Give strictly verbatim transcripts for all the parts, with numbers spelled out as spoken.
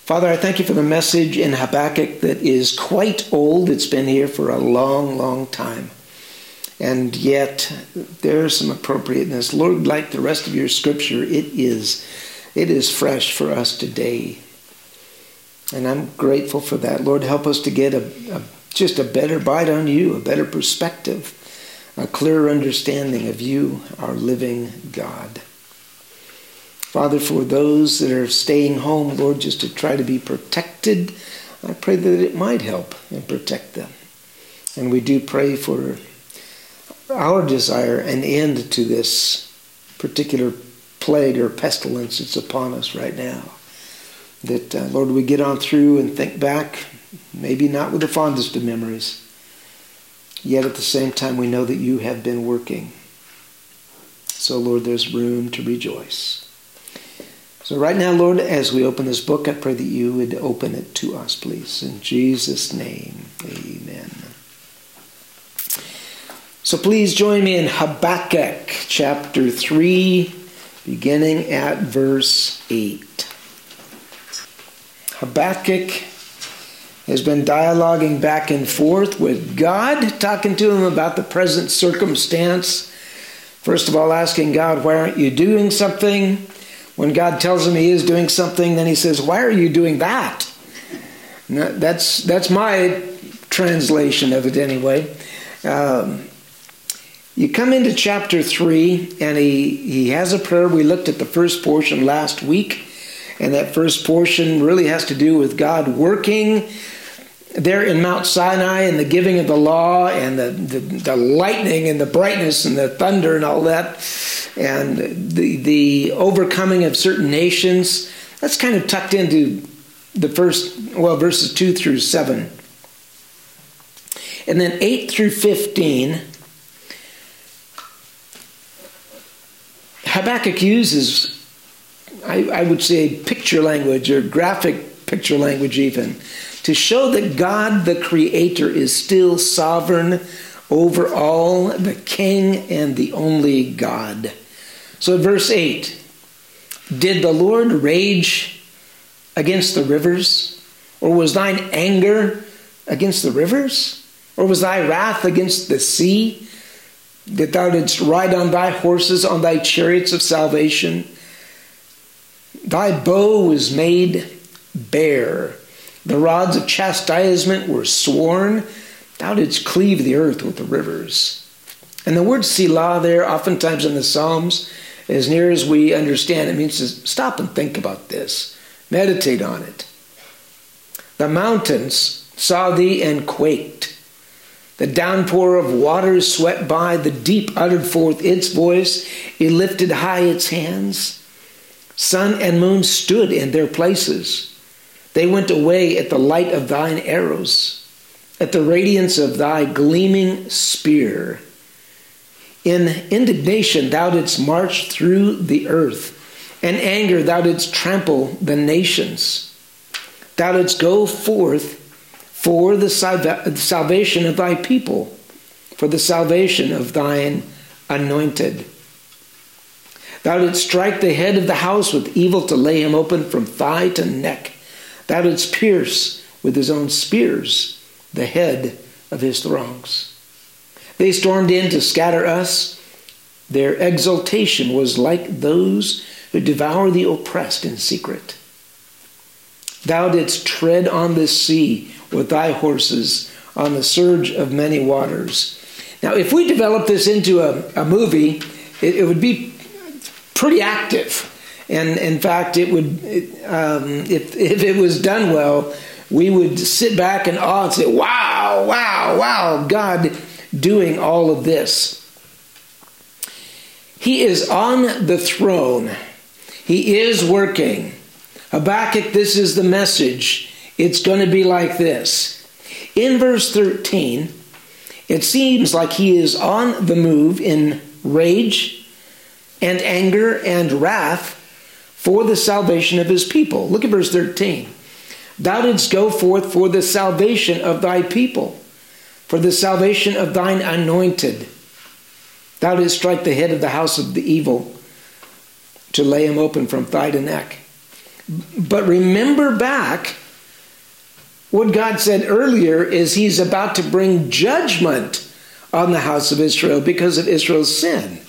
Father, I thank you for the message in Habakkuk that is quite old. It's been here for a long, long time. And yet, there's some appropriateness. Lord, like the rest of your scripture, it is, it is fresh for us today. And I'm grateful for that. Lord, help us to get a, a just a better bite on you, a better perspective, a clearer understanding of you, our living God. Father, for those that are staying home, Lord, just to try to be protected, I pray that it might help and protect them. And we do pray for our desire an end to this particular plague or pestilence that's upon us right now. That, uh, Lord, we get on through and think back, maybe not with the fondest of memories, yet at the same time we know that you have been working. So, Lord, there's room to rejoice. So right now, Lord, as we open this book, I pray that you would open it to us, please. In Jesus' name, amen. So please join me in Habakkuk chapter three, beginning at verse eight. Habakkuk has been dialoguing back and forth with God, talking to him about the present circumstance. First of all, asking God, why aren't you doing something? When God tells him he is doing something, then he says, why are you doing that? That's, that's my translation of it anyway. Um, you come into chapter three, and he, he has a prayer. We looked at the first portion last week, and that first portion really has to do with God working there in Mount Sinai and the giving of the law and the, the, the lightning and the brightness and the thunder and all that, and the, the overcoming of certain nations. That's kind of tucked into the first, well, verses two through seven. And then eight through fifteen, Habakkuk uses, I, I would say, picture language or graphic picture language even, to show that God, the Creator, is still sovereign over all, the King and the only God. So verse eight, did the Lord rage against the rivers? Or was thine anger against the rivers? Or was thy wrath against the sea? That thou didst ride on thy horses, on thy chariots of salvation? Thy bow was made bare. The rods of chastisement were sworn. Thou didst cleave the earth with the rivers. And the word Selah there, oftentimes in the Psalms, as near as we understand, it means to stop and think about this. Meditate on it. The mountains saw thee and quaked. The downpour of waters swept by. The deep uttered forth its voice. It lifted high its hands. Sun and moon stood in their places. They went away at the light of thine arrows, at the radiance of thy gleaming spear. In indignation thou didst march through the earth. In anger thou didst trample the nations. Thou didst go forth for the salvation of thy people, for the salvation of thine anointed. Thou didst strike the head of the house with evil to lay him open from thigh to neck. Thou didst pierce with his own spears the head of his throngs. They stormed in to scatter us. Their exultation was like those who devour the oppressed in secret. Thou didst tread on the sea with thy horses, on the surge of many waters. Now, if we develop this into a, a movie, it, it would be pretty active. And in fact, it would, um, if, if it was done well, we would sit back in awe and say, wow, wow, wow, God doing all of this. He is on the throne. He is working. Habakkuk, this is the message. It's going to be like this. In verse thirteen, it seems like he is on the move in rage and anger and wrath for the salvation of his people. Look at verse thirteen. Thou didst go forth for the salvation of thy people, for the salvation of thine anointed. Thou didst strike the head of the house of the evil, to lay him open from thigh to neck. But remember back, what God said earlier is he's about to bring judgment on the house of Israel because of Israel's sin.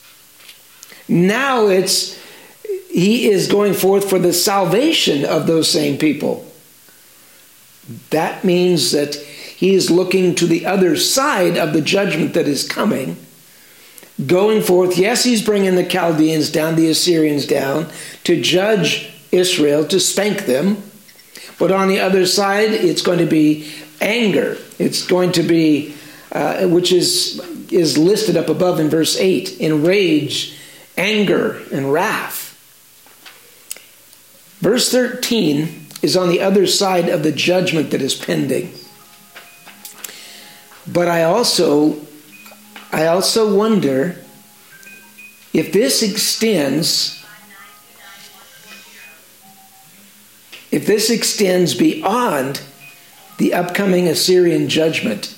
Now it's, he is going forth for the salvation of those same people. That means that he is looking to the other side of the judgment that is coming. Going forth, yes, he's bringing the Chaldeans down, the Assyrians down, to judge Israel, to spank them. But on the other side, it's going to be anger. It's going to be, uh, which is, is listed up above in verse eight, in rage, anger, and wrath. Verse thirteen is on the other side of the judgment that is pending. But I also, I also wonder if this extends If this extends beyond the upcoming Assyrian judgment.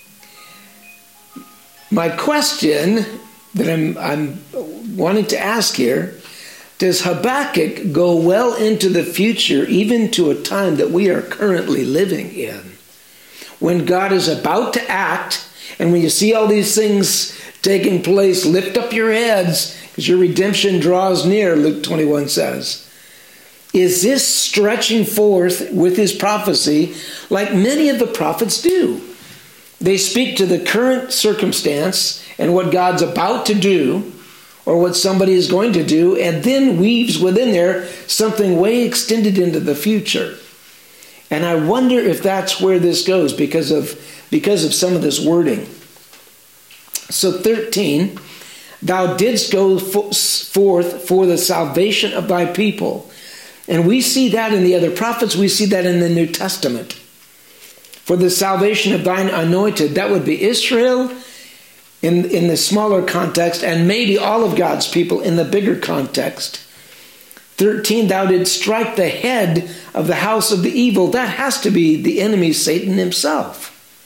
My question that I'm, I'm wanting to ask here, does Habakkuk go well into the future, even to a time that we are currently living in? When God is about to act, and when you see all these things taking place, lift up your heads, because your redemption draws near, Luke twenty-one says. Is this stretching forth with his prophecy like many of the prophets do? They speak to the current circumstance and what God's about to do or what somebody is going to do, and then weaves within there something way extended into the future. And I wonder if that's where this goes because of, because of some of this wording. So thirteen, thou didst go forth for the salvation of thy people. And we see that in the other prophets. We see that in the New Testament. For the salvation of thine anointed, that would be Israel in, in the smaller context, and maybe all of God's people in the bigger context. thirteen, thou didst strike the head of the house of the evil. That has to be the enemy, Satan himself.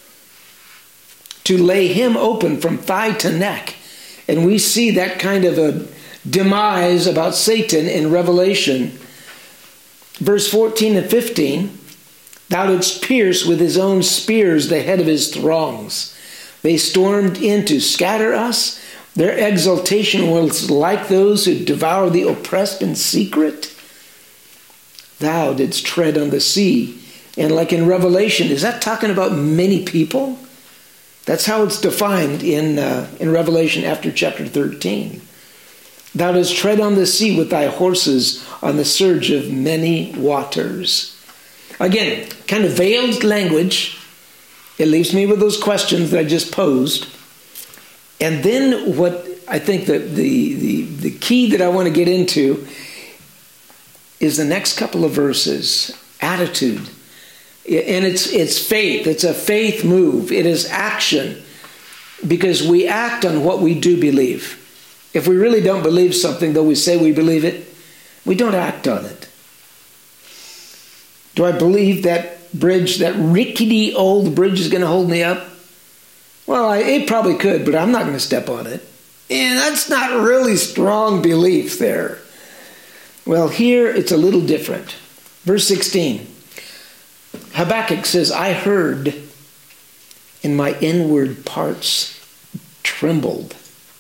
To lay him open from thigh to neck. And we see that kind of a demise about Satan in Revelation. Verse fourteen and fifteen, thou didst pierce with his own spears the head of his throngs. They stormed in to scatter us. Their exultation was like those who devour the oppressed in secret. Thou didst tread on the sea. And like in Revelation, is that talking about many people? That's how it's defined in, uh, in Revelation after chapter thirteen. Thou dost tread on the sea with thy horses on the surge of many waters. Again, kind of veiled language. It leaves me with those questions that I just posed. And then what I think that the, the, the key that I want to get into is the next couple of verses. Attitude. And it's, it's faith. It's a faith move. It is action. Because we act on what we do believe. If we really don't believe something, though we say we believe it, we don't act on it. Do I believe that bridge, that rickety old bridge is going to hold me up? Well, I, it probably could, but I'm not going to step on it. And that's not really strong belief there. Well, here it's a little different. Verse sixteen. Habakkuk says, I heard, and my inward parts trembled.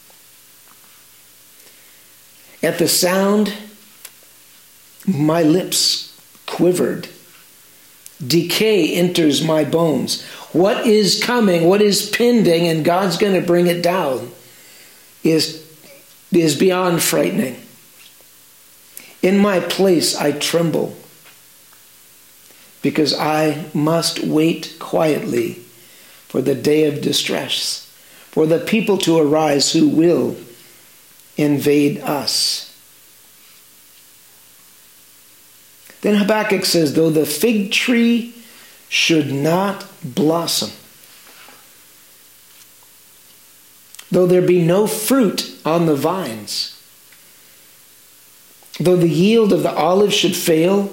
At the sound, my lips quivered. Decay enters my bones. What is coming, what is pending, and God's going to bring it down, is, is beyond frightening. In my place I tremble, because I must wait quietly for the day of distress, for the people to arise who will invade us. Then Habakkuk says, though the fig tree should not blossom, though there be no fruit on the vines, though the yield of the olive should fail,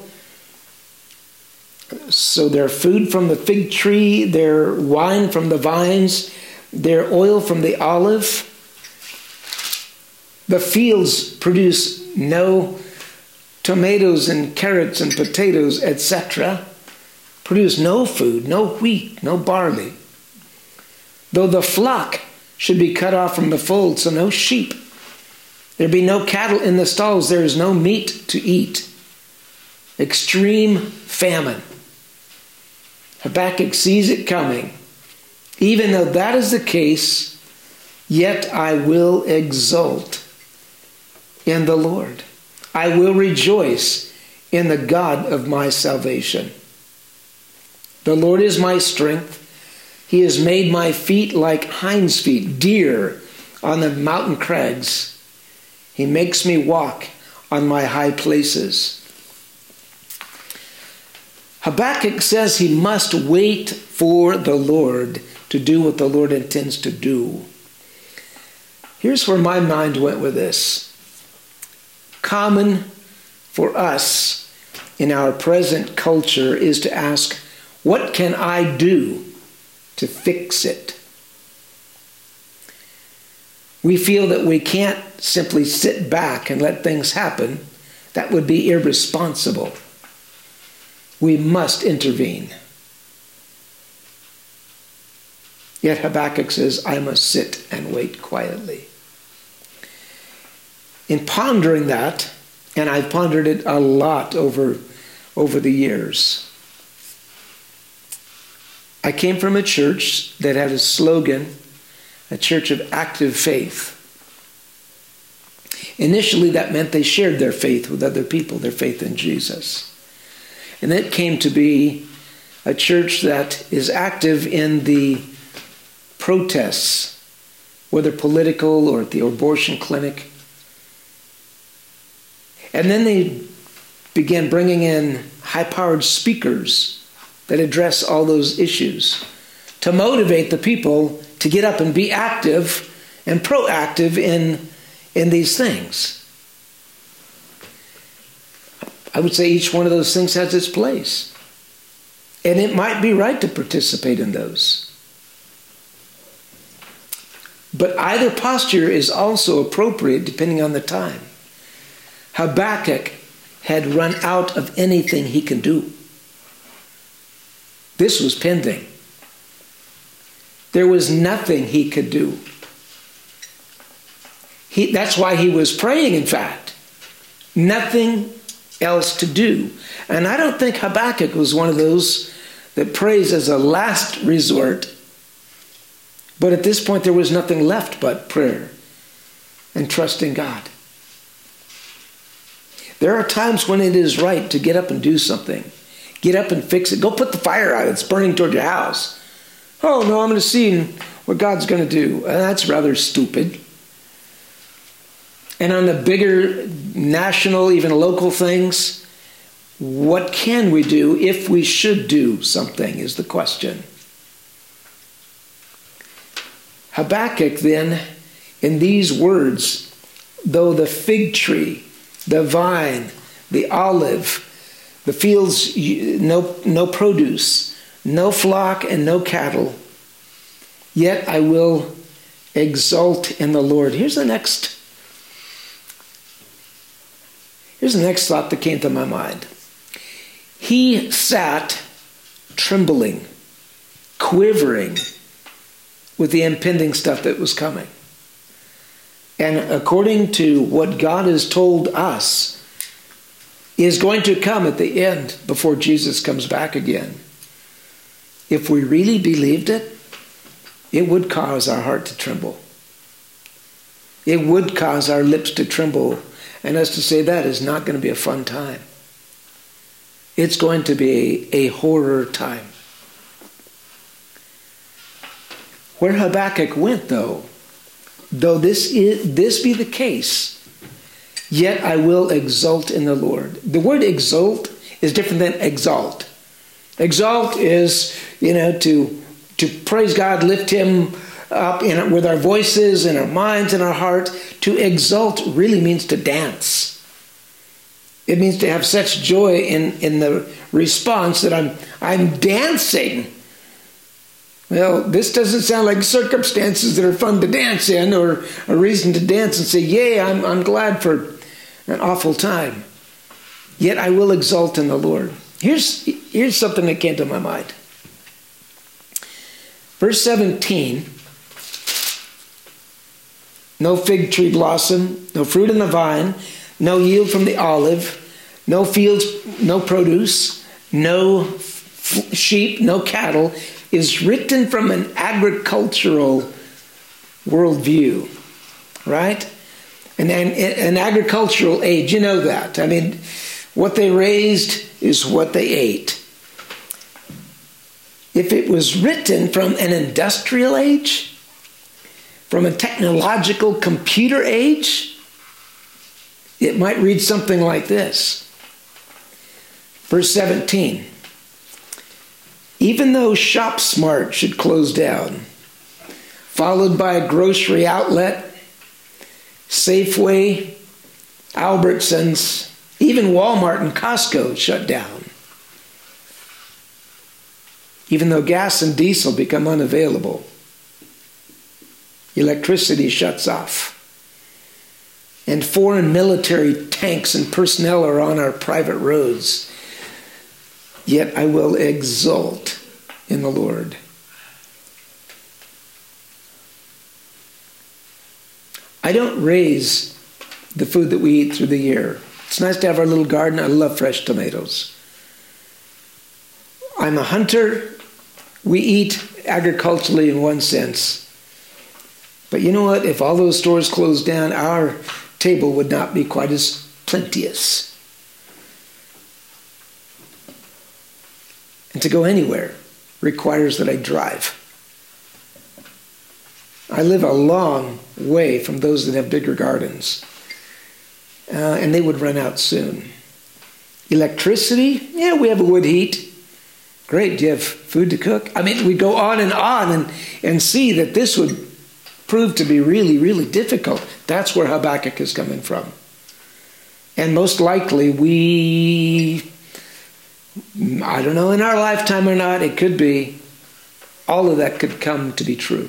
so their food from the fig tree, their wine from the vines, their oil from the olive, the fields produce no tomatoes and carrots and potatoes, et cetera, produce no food, no wheat, no barley. Though the flock should be cut off from the fold, so no sheep. There be no cattle in the stalls, there is no meat to eat. Extreme famine. Habakkuk sees it coming. Even though that is the case, yet I will exult in the Lord. I will rejoice in the God of my salvation. The Lord is my strength. He has made my feet like hinds' feet, deer on the mountain crags. He makes me walk on my high places. Habakkuk says he must wait for the Lord to do what the Lord intends to do. Here's where my mind went with this. Common for us in our present culture is to ask, what can I do to fix it? We feel that we can't simply sit back and let things happen. That would be irresponsible. We must intervene. Yet Habakkuk says, I must sit and wait quietly. In pondering that, and I've pondered it a lot over, over the years, I came from a church that had a slogan, a church of active faith. Initially, that meant they shared their faith with other people, their faith in Jesus. And it came to be a church that is active in the protests, whether political or at the abortion clinic. And then they began bringing in high-powered speakers that address all those issues to motivate the people to get up and be active and proactive in, in these things. I would say each one of those things has its place. And it might be right to participate in those. But either posture is also appropriate depending on the time. Habakkuk had run out of anything he can do. This was pending. There was nothing he could do. He, that's why he was praying, in fact. Nothing else to do. And I don't think Habakkuk was one of those that prays as a last resort. But at this point, there was nothing left but prayer and trusting God. There are times when it is right to get up and do something. Get up and fix it. Go put the fire out. It's burning toward your house. Oh, no, I'm going to see what God's going to do. And that's rather stupid. And on the bigger national, even local things, what can we do if we should do something is the question. Habakkuk then, in these words, though the fig tree, the vine, the olive, the fields, no, no produce, no flock and no cattle, yet I will exult in the Lord. Here's the next, here's the next thought that came to my mind. He sat trembling, quivering with the impending stuff that was coming. And according to what God has told us is going to come at the end before Jesus comes back again, if we really believed it, it would cause our heart to tremble. It would cause our lips to tremble, and us to say that is not going to be a fun time. It's going to be a, a horror time. Where Habakkuk went, though, though this is, this be the case, yet I will exult in the Lord. The word exult is different than exalt. Exalt is, you know, to, to praise God, lift him up in, with our voices and our minds and our heart. To exult really means to dance. It means to have such joy in, in the response that I'm, I'm dancing. Well, this doesn't sound like circumstances that are fun to dance in, or a reason to dance and say, yay, I'm, I'm glad for an awful time. Yet I will exult in the Lord. Here's, here's something that came to my mind. Verse seventeen, no fig tree blossom, no fruit in the vine, no yield from the olive, no fields, no produce, no f- sheep, no cattle, is written from an agricultural worldview, right? An, an, an agricultural age, you know that. I mean, what they raised is what they ate. If it was written from an industrial age, from a technological computer age, it might read something like this. Verse seventeen. Even though ShopSmart should close down, followed by a grocery outlet, Safeway, Albertsons, even Walmart and Costco shut down. Even though gas and diesel become unavailable, electricity shuts off, and foreign military tanks and personnel are on our private roads, yet I will exult in the Lord. I don't raise the food that we eat through the year. It's nice to have our little garden. I love fresh tomatoes. I'm a hunter. We eat agriculturally in one sense. But you know what? If all those stores closed down, our table would not be quite as plenteous. And to go anywhere requires that I drive. I live a long way from those that have bigger gardens. Uh, and they would run out soon. Electricity? Yeah, we have a wood heat. Great, do you have food to cook? I mean, we go on and on and, and see that this would prove to be really, really difficult. That's where Habakkuk is coming from. And most likely we, I don't know, in our lifetime or not, it could be, all of that could come to be true.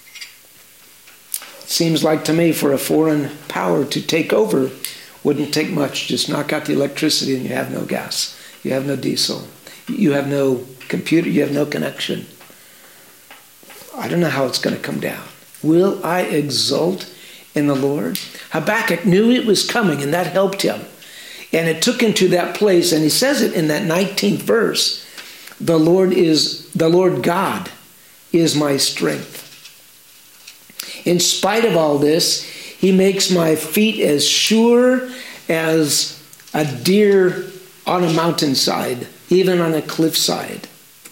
It seems like to me for a foreign power to take over wouldn't take much. Just knock out the electricity and you have no gas. You have no diesel. You have no computer. You have no connection. I don't know how it's going to come down. Will I exult in the Lord? Habakkuk knew it was coming, and that helped him. And it took him to that place, and he says it in that nineteenth verse. The Lord is, the Lord God is my strength. In spite of all this, he makes my feet as sure as a deer on a mountainside, even on a cliffside.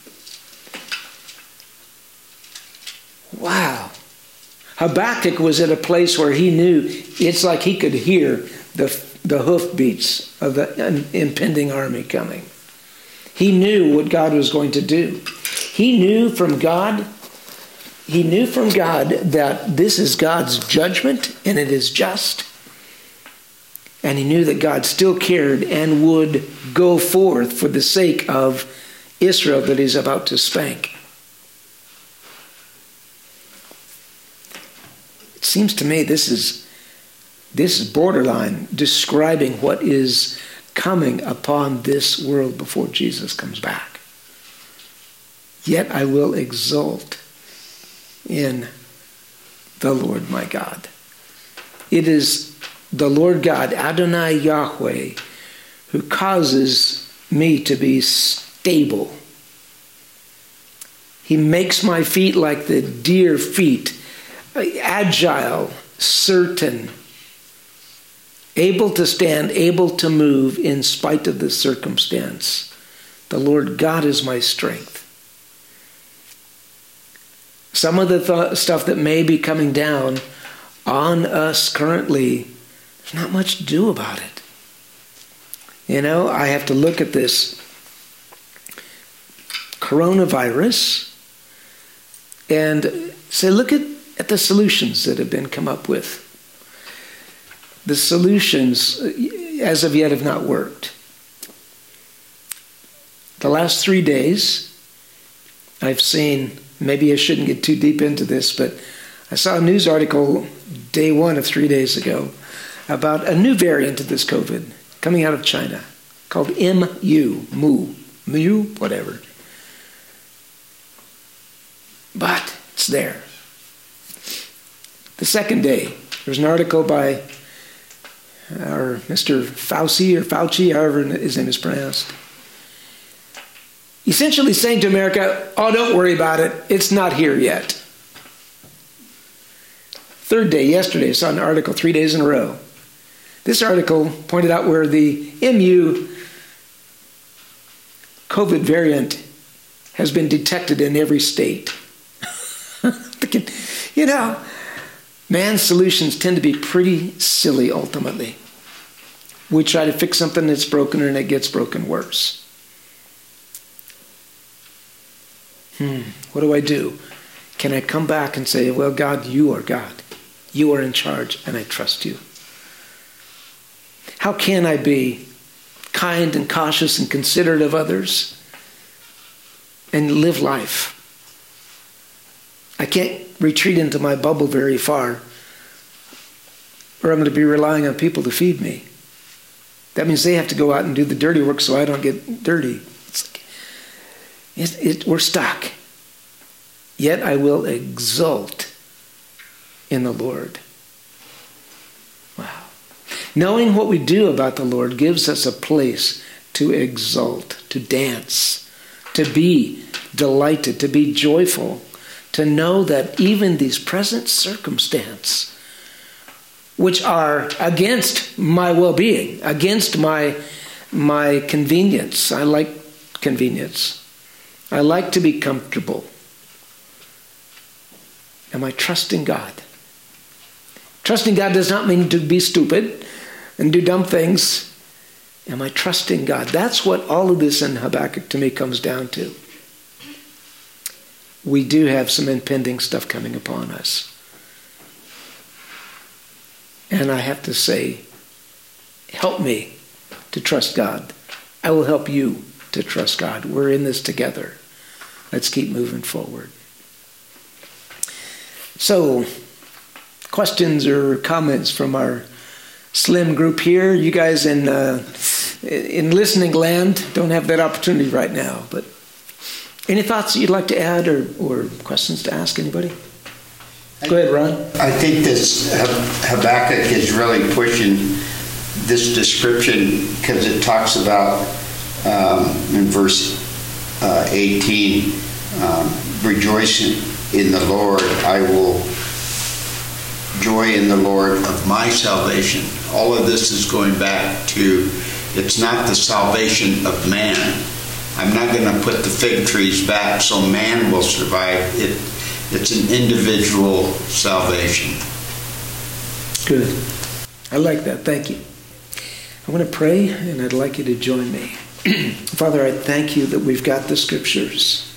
Wow. Habakkuk was at a place where he knew, it's like he could hear the, the hoofbeats of the impending army coming. He knew what God was going to do. He knew from God, he knew from God that this is God's judgment and it is just. And he knew that God still cared and would go forth for the sake of Israel that he's about to spank. It seems to me this is this is borderline describing what is coming upon this world before Jesus comes back. Yet I will exult in the Lord my God. It is the Lord God, Adonai Yahweh, who causes me to be stable. He makes my feet like the deer feet, agile, certain, able to stand, able to move in spite of the circumstance. The Lord God is my strength. Some of the th- stuff that may be coming down on us currently, there's not much to do about it. You know, I have to look at this coronavirus and say, look at, at the solutions that have been come up with. The solutions, as of yet, have not worked. The last three days, I've seen, maybe I shouldn't get too deep into this, but I saw a news article day one of three days ago about a new variant of this COVID coming out of China called M U, Mu, Mu, whatever. But it's there. The second day, there's an article by our Mister Fauci or Fauci, however his name is pronounced, essentially saying to America, oh, don't worry about it. It's not here yet. Third day, yesterday, I saw an article three days in a row. This article pointed out where the M U COVID variant has been detected in every state. You know, man's solutions tend to be pretty silly ultimately. We try to fix something that's broken and it gets broken worse. Hmm, what do I do? Can I come back and say, well, God, you are God. You are in charge and I trust you. How can I be kind and cautious and considerate of others and live life? I can't retreat into my bubble very far, or I'm going to be relying on people to feed me. That means they have to go out and do the dirty work so I don't get dirty. It's like, it, it, we're stuck. Yet I will exult in the Lord. Wow. Knowing what we do about the Lord gives us a place to exult, to dance, to be delighted, to be joyful, to know that even these present circumstances, which are against my well-being, against my, my convenience. I like convenience. I like to be comfortable. Am I trusting God? Trusting God does not mean to be stupid and do dumb things. Am I trusting God? That's what all of this in Habakkuk to me comes down to. We do have some impending stuff coming upon us. And I have to say, help me to trust God. I will help you to trust God. We're in this together. Let's keep moving forward. So, questions or comments from our slim group here. You guys in uh, in listening land don't have that opportunity right now, but any thoughts that you'd like to add or, or questions to ask anybody? Go ahead, Ron. I think this Habakkuk is really pushing this description because it talks about um, in verse uh, eighteen, um, rejoicing in the Lord. I will joy in the Lord of my salvation. All of this is going back to, it's not the salvation of man. I'm not going to put the fig trees back so man will survive. It, it's an individual salvation. Good. I like that. Thank you. I want to pray, and I'd like you to join me. Father, I thank you that we've got the scriptures.